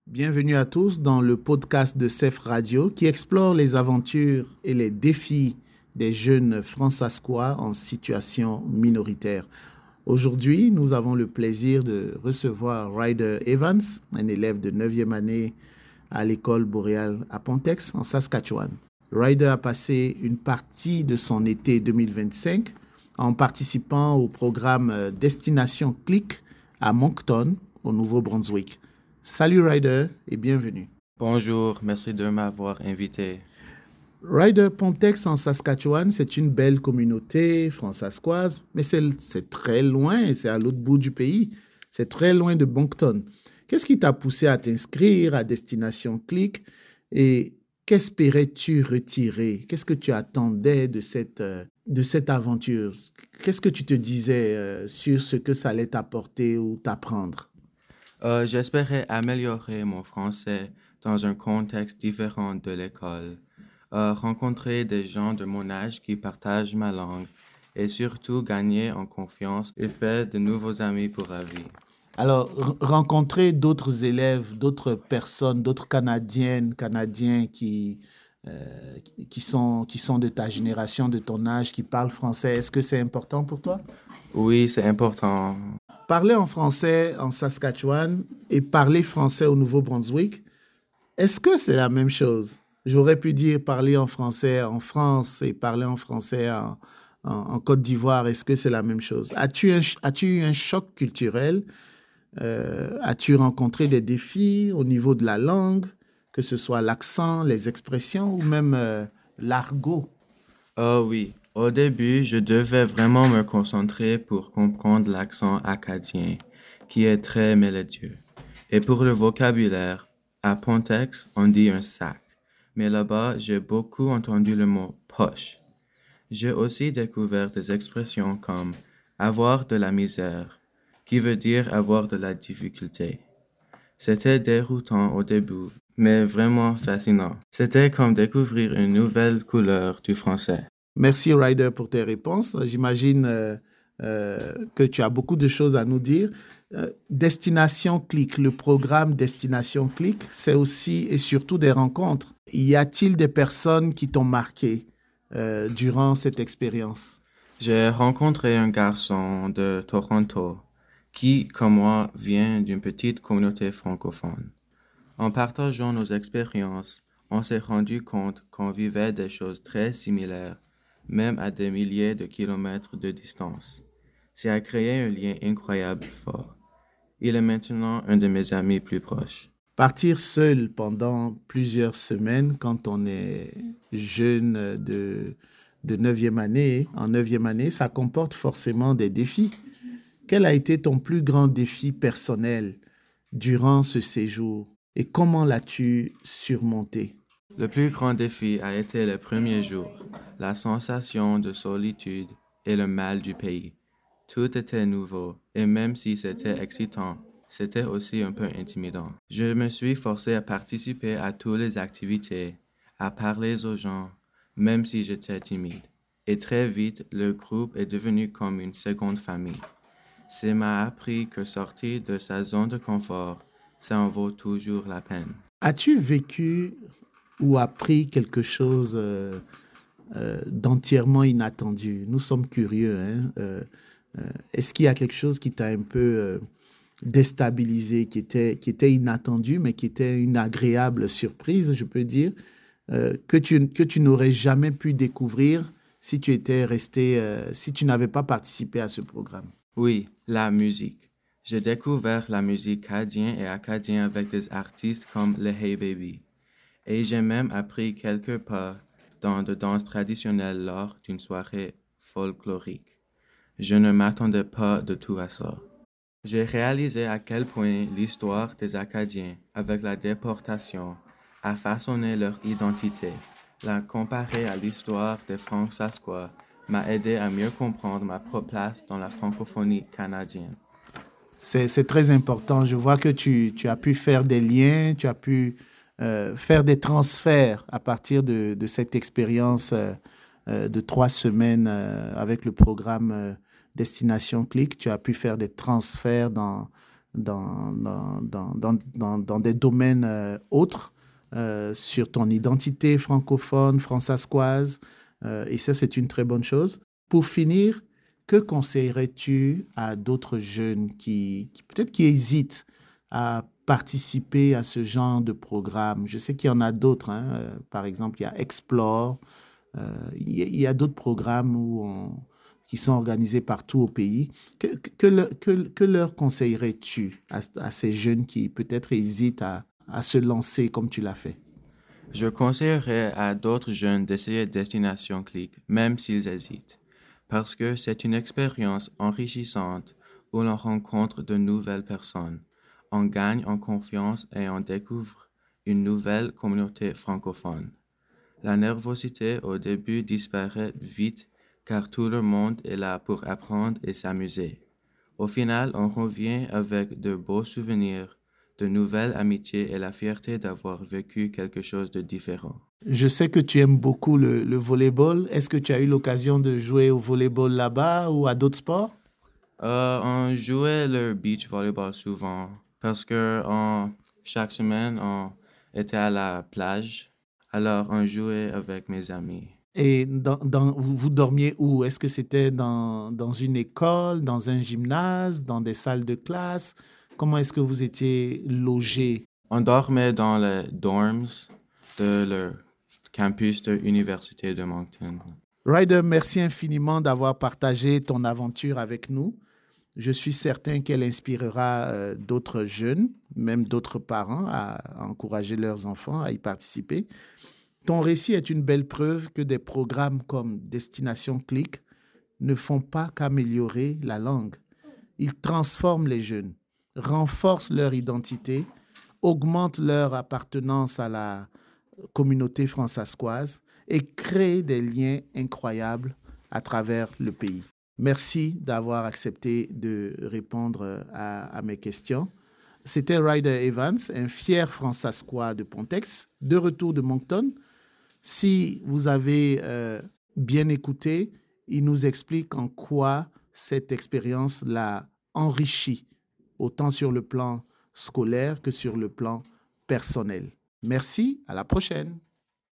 Bienvenue à tous dans le podcast de CEF Radio qui explore les aventures et les défis des jeunes fransaskois en situation minoritaire. Aujourd'hui, nous avons le plaisir de recevoir Ryder Evans, un élève de 9e année à l'école boréale à Pontex, en Saskatchewan. Ryder a passé une partie de son été 2025 en participant au programme Destination Click à Moncton, au Nouveau-Brunswick. Salut Ryder et bienvenue. Bonjour, merci de m'avoir invité. Ryder, Pontex en Saskatchewan, c'est une belle communauté fransaskoise, mais c'est très loin, c'est à l'autre bout du pays, c'est très loin de Moncton. Qu'est-ce qui t'a poussé à t'inscrire à Destination Click et qu'espérais-tu retirer? Qu'est-ce que tu attendais de cette aventure? Qu'est-ce que tu te disais sur ce que ça allait t'apporter ou t'apprendre? J'espérais améliorer mon français dans un contexte différent de l'école, rencontrer des gens de mon âge qui partagent ma langue et surtout gagner en confiance et faire de nouveaux amis pour la vie. Alors, rencontrer d'autres élèves, d'autres personnes, d'autres Canadiennes, Canadiens qui sont de ta génération, de ton âge, qui parlent français, est-ce que c'est important pour toi? Oui, c'est important. Parler en français en Saskatchewan et parler français au Nouveau-Brunswick, est-ce que c'est la même chose? J'aurais pu dire parler en français en France et parler en français en Côte d'Ivoire. Est-ce que c'est la même chose? As-tu eu un choc culturel? As-tu rencontré des défis au niveau de la langue, que ce soit l'accent, les expressions ou même l'argot? Oh oui, au début, je devais vraiment me concentrer pour comprendre l'accent acadien, qui est très mélodieux. Et pour le vocabulaire, à Pontex, on dit un sac, mais là-bas, j'ai beaucoup entendu le mot poche. J'ai aussi découvert des expressions comme avoir de la misère, qui veut dire avoir de la difficulté. C'était déroutant au début, mais vraiment fascinant. C'était comme découvrir une nouvelle couleur du français. Merci Ryder pour tes réponses. J'imagine que tu as beaucoup de choses à nous dire. Destination Click, le programme Destination Click, c'est aussi et surtout des rencontres. Y a-t-il des personnes qui t'ont marqué durant cette expérience? J'ai rencontré un garçon de Toronto qui, comme moi, vient d'une petite communauté francophone. En partageant nos expériences, on s'est rendu compte qu'on vivait des choses très similaires, même à des milliers de kilomètres de distance. Ça a créé un lien incroyable fort. Il est maintenant un de mes amis plus proches. Partir seul pendant plusieurs semaines quand on est jeune de 9e année, en 9e année, ça comporte forcément des défis. Quel a été ton plus grand défi personnel durant ce séjour et comment l'as-tu surmonté? Le plus grand défi a été le premier jour, la sensation de solitude et le mal du pays. Tout était nouveau et même si c'était excitant, c'était aussi un peu intimidant. Je me suis forcé à participer à toutes les activités, à parler aux gens, même si j'étais timide. Et très vite, le groupe est devenu comme une seconde famille. Ça m'a appris que sortir de sa zone de confort, ça en vaut toujours la peine. As-tu vécu ou appris quelque chose d'entièrement inattendu? Nous sommes curieux, hein? Est-ce qu'il y a quelque chose qui t'a un peu déstabilisé, qui était inattendu, mais qui était une agréable surprise, je peux dire, que tu n'aurais jamais pu découvrir si tu étais resté, si tu n'avais pas participé à ce programme? Oui, la musique. J'ai découvert la musique canadienne et acadienne avec des artistes comme les Hey Baby. Et j'ai même appris quelques pas dans de danse traditionnelle lors d'une soirée folklorique. Je ne m'attendais pas de tout à ça. J'ai réalisé à quel point l'histoire des Acadiens avec la déportation a façonné leur identité. La comparer à l'histoire des Franc-Saskois m'a aidé à mieux comprendre ma propre place dans la francophonie canadienne. C'est très important. Je vois que tu as pu faire des liens, tu as pu faire des transferts à partir de cette expérience de 3 semaines avec le programme Destination Click. Tu as pu faire des transferts dans des domaines autres, sur ton identité francophone, françaiscoise, et ça, c'est une très bonne chose. Pour finir, que conseillerais-tu à d'autres jeunes qui peut-être qui hésitent à participer à ce genre de programme? Je sais qu'il y en a d'autres, hein. Par exemple, il y a Explore. Il y a d'autres programmes qui sont organisés partout au pays. Que leur conseillerais-tu à ces jeunes qui peut-être hésitent à se lancer comme tu l'as fait? Je conseillerais à d'autres jeunes d'essayer Destination Click, même s'ils hésitent, parce que c'est une expérience enrichissante où l'on rencontre de nouvelles personnes, on gagne en confiance et on découvre une nouvelle communauté francophone. La nervosité au début disparaît vite car tout le monde est là pour apprendre et s'amuser. Au final, on revient avec de beaux souvenirs, de nouvelles amitiés et la fierté d'avoir vécu quelque chose de différent. Je sais que tu aimes beaucoup le volleyball. Est-ce que tu as eu l'occasion de jouer au volleyball là-bas ou à d'autres sports? On jouait le beach volleyball souvent parce que chaque semaine, on était à la plage. Alors, on jouait avec mes amis. Et vous dormiez où? Est-ce que c'était dans une école, dans un gymnase, dans des salles de classe? Comment est-ce que vous étiez logés? On dormait dans les dorms de le campus de l'Université de Moncton. Ryder, merci infiniment d'avoir partagé ton aventure avec nous. Je suis certain qu'elle inspirera d'autres jeunes, même d'autres parents, à encourager leurs enfants à y participer. Ton récit est une belle preuve que des programmes comme Destination Click ne font pas qu'améliorer la langue. Ils transforment les jeunes, renforcent leur identité, augmentent leur appartenance à la communauté françaiscoise et créent des liens incroyables à travers le pays. Merci d'avoir accepté de répondre à mes questions. C'était Ryder Evans, un fier françaiscois de Pontex, de retour de Moncton. Si vous avez bien écouté, il nous explique en quoi cette expérience l'a enrichi, autant sur le plan scolaire que sur le plan personnel. Merci, à la prochaine.